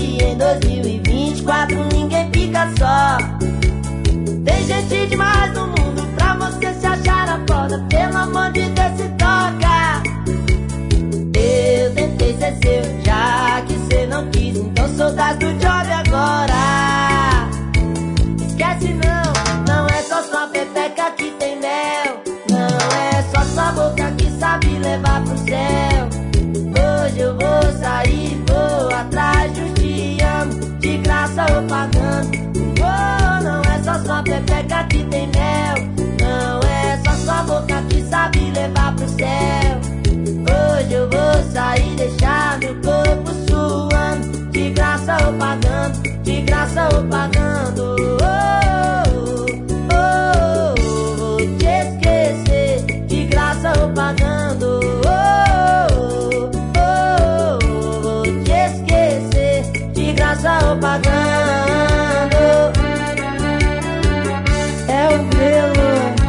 que em 2024 ninguém fica só. Tem gente demais no mundo pra você se achar a foda. Pelo amor de Deus, se toca. Eu tentei ser seu, já que cê não quis, então sou das do job agora. Esquece não, não é só sua pepeca que tem mel. Não é só sua boca que sabe levar pro céu. Hoje eu vou sair, vou atrás de um te amo, de graça ou pagando. Oh, não é só sua pepeca que tem mel. Não é só sua boca que sabe levar pro céu. Hoje eu vou sair, deixar meu corpo suando, de graça ou pagando, de graça ou pagando. Vou te esquecer, de graça ou pagando. Vou te esquecer, de graça ou pagando. É o Grelo.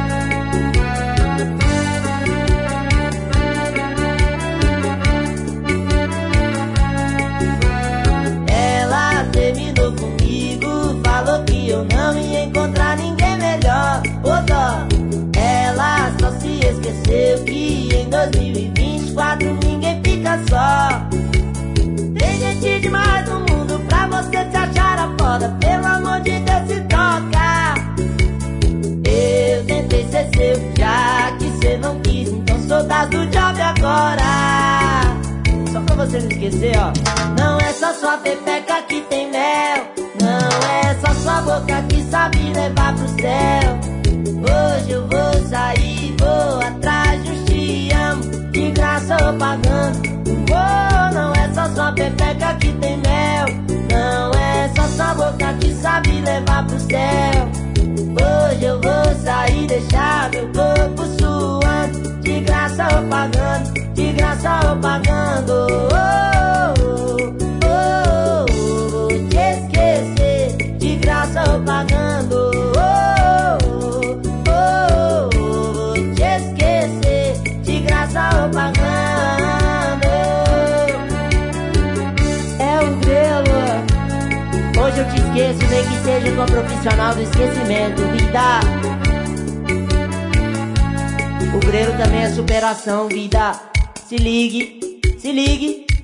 Terminou comigo, falou que eu não ia encontrar ninguém melhor. Ô dó, ela só se esqueceu que em 2024 ninguém fica só. Tem gente demais no mundo pra você se achar a foda. Pelo amor de Deus, se toca. Eu tentei ser seu, já que cê não quis, então sou das do job agora. Só pra você não esquecer, ó. Não é só sua pepeca que tem mel. Não é só sua boca que sabe levar pro céu. Hoje eu vou sair, vou atrás de um te amo, de graça ou pagando. Oh, não é só sua pepeca que tem mel. Não é só sua boca que sabe levar pro céu. Hoje eu vou sair, deixar meu corpo suando, de graça ou pagando, de graça ou pagando. Vou te esquecer, de graça ou pagando. Vou te esquecer, de graça ou pagando. É o Grelo. Hoje eu te esqueço, nem que seja com a profissional do esquecimento, vida. O Grelo também é superação, vida. Se ligue, se ligue.